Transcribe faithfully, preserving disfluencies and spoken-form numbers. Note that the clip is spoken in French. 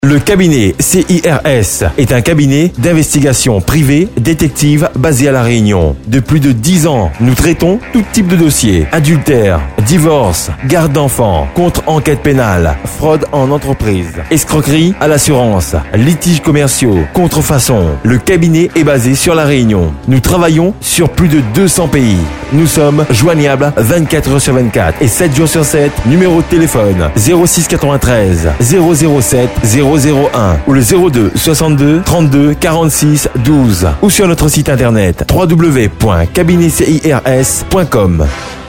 Le cabinet C I R S est un cabinet d'investigation privée détective basé à La Réunion. De plus de dix ans, nous traitons tout type de dossiers. Adultère, divorce, garde d'enfants, contre-enquête pénale, fraude en entreprise, escroquerie à l'assurance, litiges commerciaux, contrefaçon. Le cabinet est basé sur La Réunion. Nous travaillons sur plus de deux cents pays. Nous sommes joignables vingt-quatre heures sur vingt-quatre et sept jours sur sept. Numéro de téléphone zéro six quatre-vingt-treize zéro zéro sept zéro zéro un ou le zéro deux soixante-deux trente-deux quarante-six douze ou sur notre site internet w w w point cabinet c i r s point com.